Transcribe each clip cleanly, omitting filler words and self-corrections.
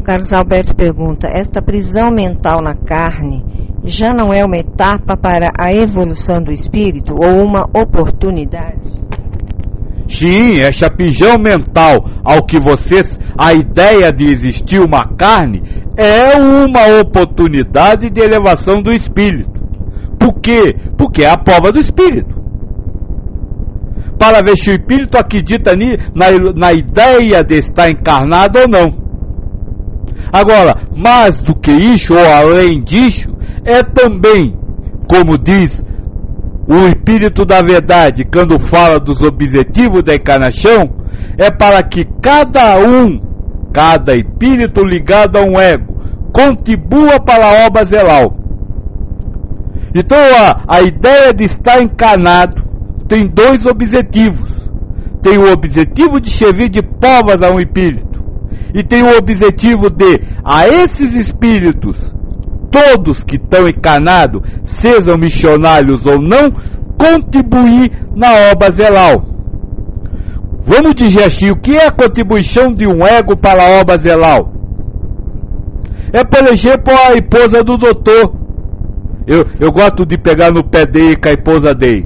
Carlos Alberto pergunta: esta prisão mental na carne já não é uma etapa para a evolução do espírito ou uma oportunidade? Sim, essa prisão mental a ideia de existir uma carne é uma oportunidade de elevação do espírito. Por quê? Porque é a prova do espírito. Para ver se o espírito acredita na ideia de estar encarnado ou não. Agora, mais do que isso, ou além disso, é também, como diz o Espírito da Verdade, quando fala dos objetivos da encarnação, é para que cada espírito ligado a um ego, contribua para a obra zelal. Então, a ideia de estar encarnado tem dois objetivos. Tem o objetivo de servir de provas a um espírito. E tem o objetivo de, a esses espíritos, todos que estão encarnados, sejam missionários ou não, contribuir na obra zelal. Vamos dizer assim, o que é a contribuição de um ego para a obra zelal? É, por exemplo, a esposa do doutor. Eu gosto de pegar no pé dele com a esposa dele.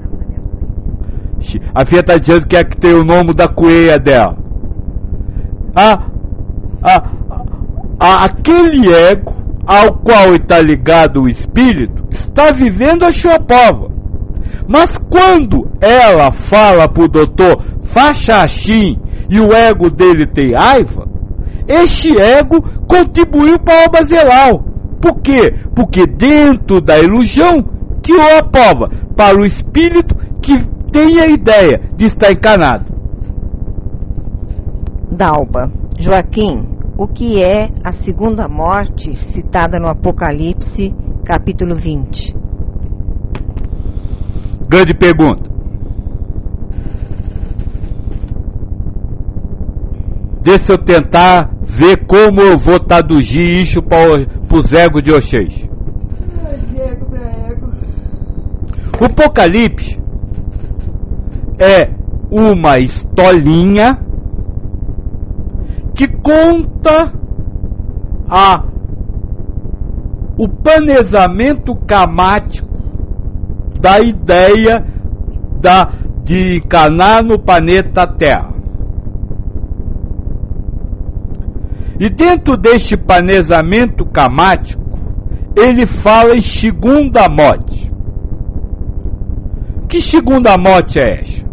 A filha está dizendo que é que tem o nome da coelha dela. Aquele ego ao qual está ligado o espírito está vivendo a sua prova. Mas quando ela fala para o doutor, faça assim, e o ego dele tem raiva, este ego contribuiu para a obra zelal. Por quê? Porque dentro da ilusão tirou a prova para o espírito que tem a ideia de estar encarnado. Dalba, Joaquim, o que é a segunda morte citada no Apocalipse, capítulo 20? Grande pergunta. Deixa eu tentar ver como eu vou traduzir isso para os egos de vocês. O Apocalipse é uma historinha que conta o planejamento karmático da ideia de encarnar no planeta Terra. E dentro deste planejamento karmático, ele fala em segunda morte. Que segunda morte é essa?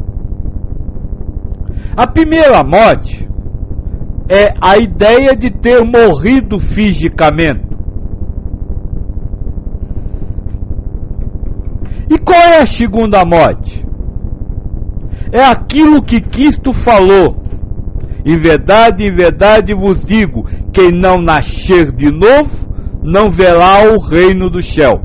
A primeira morte é a ideia de ter morrido fisicamente. E qual é a segunda morte? É aquilo que Cristo falou. Em verdade vos digo, quem não nascer de novo, não verá o reino do céu.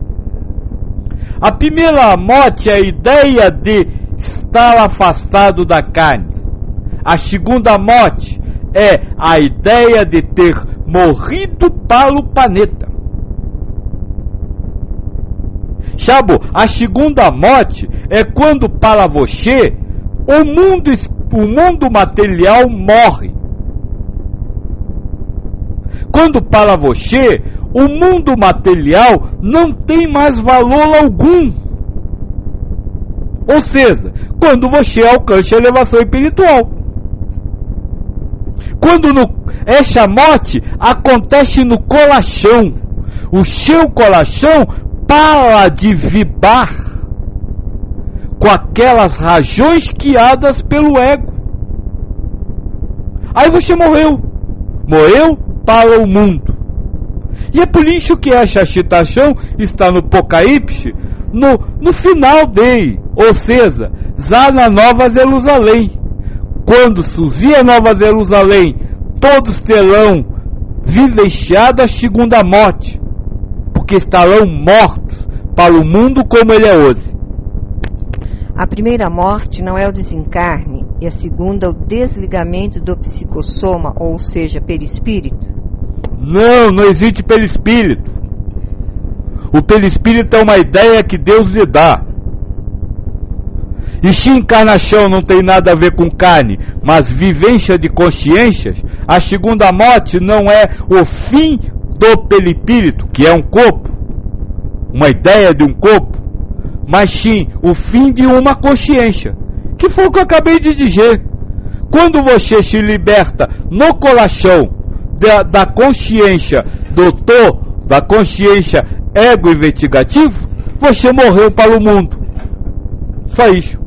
A primeira morte é a ideia de estar afastado da carne. A segunda morte é a ideia de ter morrido para o planeta. Sabe, a segunda morte é quando para você o mundo material morre. Quando para você o mundo material não tem mais valor algum. Ou seja, quando você alcança a elevação espiritual. Quando essa morte acontece no coração, o seu coração para de vibrar com aquelas razões guiadas pelo ego. Aí você morreu para o mundo. E é por isso que essa citação está no Apocalipse, no final dele, ou seja, já na Nova Jerusalém. Quando surgir a Nova Jerusalém, todos terão vivenciado a segunda morte, porque estarão mortos para o mundo como ele é hoje. A primeira morte não é o desencarne, e a segunda o desligamento do psicossoma, ou seja, perispírito? Não existe perispírito. O perispírito é uma ideia que Deus lhe dá. E se encarnação não tem nada a ver com carne, mas vivência de consciências, A segunda morte não é o fim do perispírito, que é um corpo, uma ideia de um corpo, mas sim o fim de uma consciência, que foi o que eu acabei de dizer. Quando você se liberta no coração da consciência da consciência ego investigativo, você morreu para o mundo. Só isso.